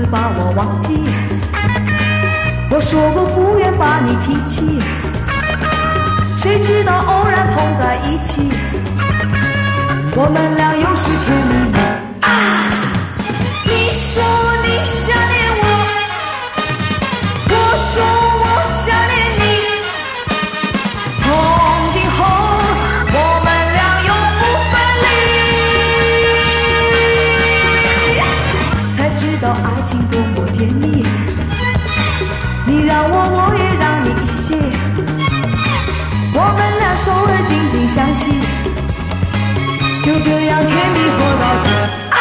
把我忘记。我说过不愿把你提起，谁知道偶然碰在一起，我们俩又是甜蜜蜜啊！你说你想念我，我说我想念你，从今后我们俩永不分离，才知道爱情多么甜蜜，你让我，我也让你一起，我们俩手儿紧紧相系，就这样甜蜜活到底啊！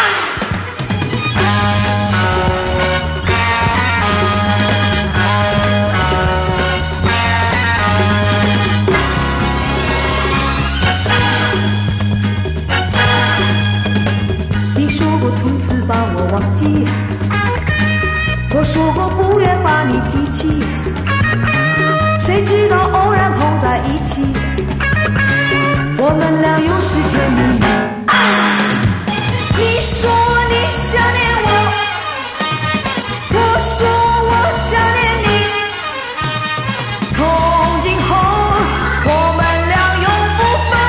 你说过从此把我忘记，我说过不愿把你提起，谁知道偶然碰在一起，我们俩又是甜蜜蜜啊！你说你想念我，我说我想念你，从今后我们俩永不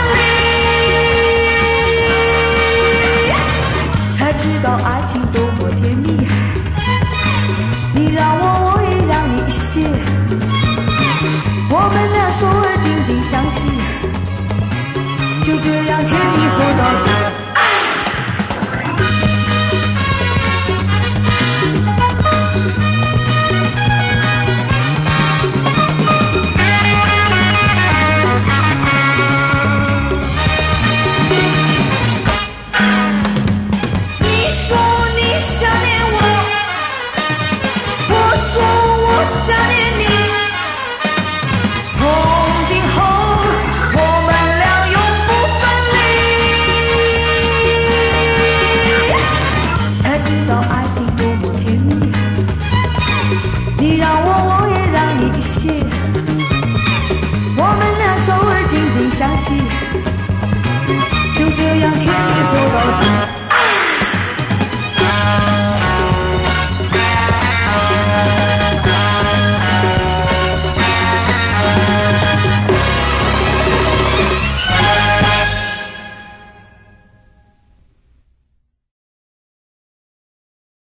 分离，才知道爱情多么甜蜜，你让我，我也让你一些，我们俩手儿紧紧相系，就这样甜蜜活到底。